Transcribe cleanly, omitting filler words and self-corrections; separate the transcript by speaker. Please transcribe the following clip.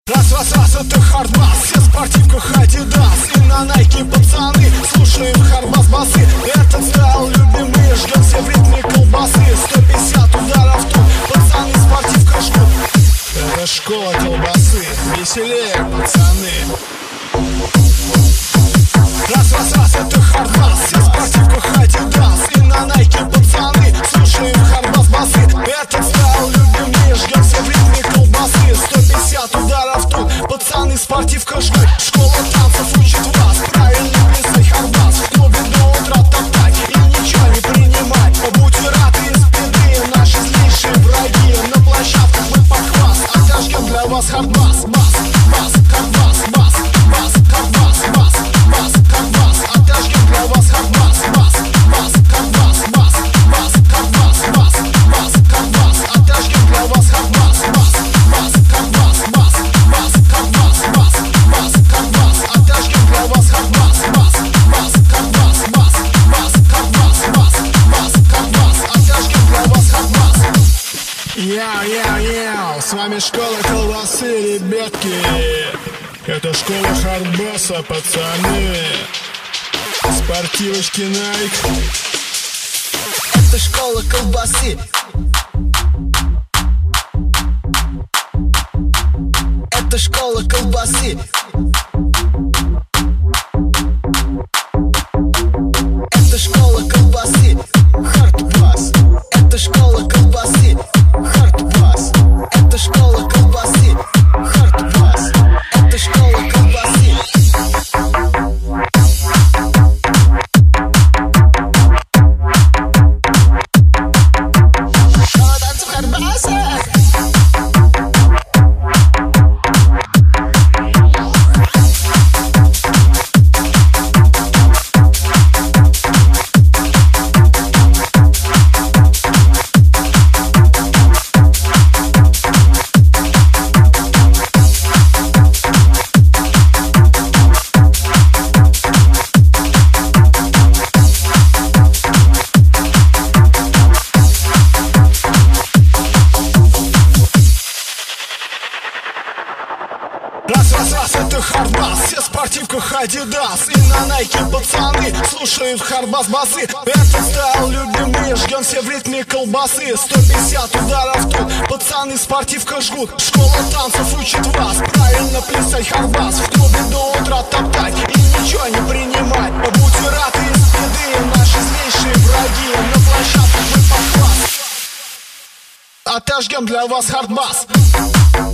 Speaker 1: Раз, это хардбас, все в спортивках Adidas. И на Nike пацаны, слушаем хардбас басы. Этот стайл любимый, ждем все в ритме колбасы. 150 ударов тут, пацаны в спортивках ждут. Это школа колбасы, веселее, пацаны. Раз, это хардбас, все в спортивках Adidas. И на Nike пацаны, слушаем хардбас басы. Этот стайл любимый, ждем все в ритме колбасы. 150 ударов тут, пацаны в спортивках жгут. Школа танцев учит вас правильно плясать хардбас. В клубе до утра топтать и ничего не принимать. Будьте рады из беды, наши злейшие враги. На площадках мы похвас, отожгем для вас хардбас. Бас, хардбас, бас, хардбас, бас, хардбас. Отожгем для вас хардбас. Хардбас, хардбас, хардбас. Отожгем для вас хардбас. Хардбас, хардбас, отожгем для вас хардбас. Хардбас, отожгем для вас хардбас. Яу, с вами школа колбасы, ребятки. Это школа хардбаса, пацаны. Спортивочки Nike.
Speaker 2: Это школа колбасы. Это школа колбасы. Это школа колбасы. Хардбас. Это школа колбасы. Хардбас. Это школа колбасы. Хардбас. Это школа колбасы. Школа танцев хардбаса.
Speaker 1: Раз, это хардбас, все в спортивках Adidas. И на Nike пацаны, слушаем хардбас басы. Этот стайл любимый, ждем все в ритме колбасы. 150 ударов тут, пацаны в спортивках жгут. Школа танцев учит вас правильно плясать хардбас. В клубе до утра топтать и ничего не принимать. Будьте рады из беды, наши злейшие враги. На площадках мы похвас, отожгем для вас хардбас.